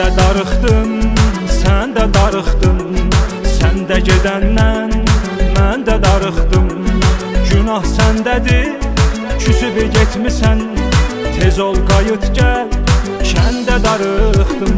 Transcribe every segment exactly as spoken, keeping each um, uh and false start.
də darıxdım, sən də darıxdın. Sən də gedəndən mən də darıxdım. Günah səndədir, küsüb getmisən. Tez ol qayıt gəl, kəndə darıxdım.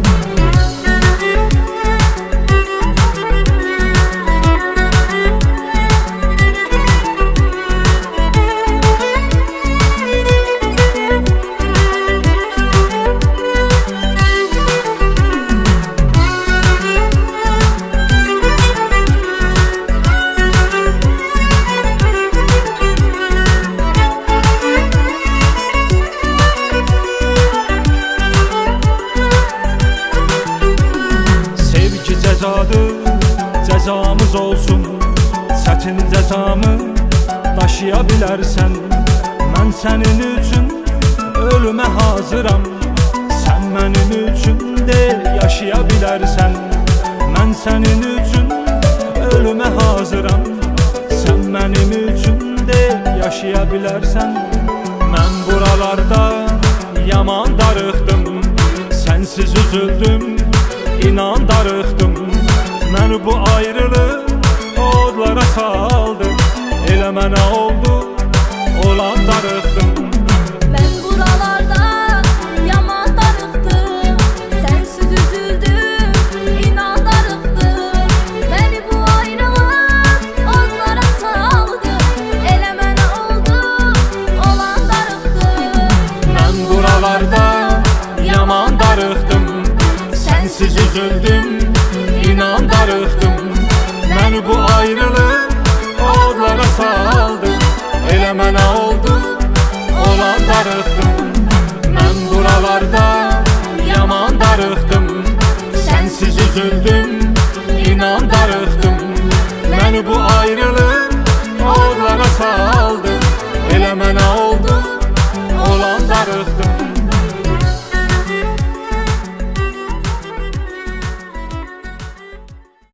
Cəzamız olsun, çətin cəzamı daşıya bilərsən. Mən sənin üçün ölümə hazıram. Sən mənim üçün de yaşaya bilərsən. Mən sənin üçün ölümə hazıram. Sən mənim üçün de yaşaya bilərsən. Mən buralarda yaman darıxdım. Sənsiz üzüldüm, inan darıxdım. Mən bu ayrılıq odlara saldı. Elə mənə oldu, olan darıxdım. Mən buralarda yaman darıxdım. Sənsiz üzüldüm, inan darıxdım. Məni bu ayrılıq odlara saldı. Elə mənə oldu, olan darıxdım. Mən buralarda yaman darıxdım. Sənsiz üzüldüm, inan darıxdım.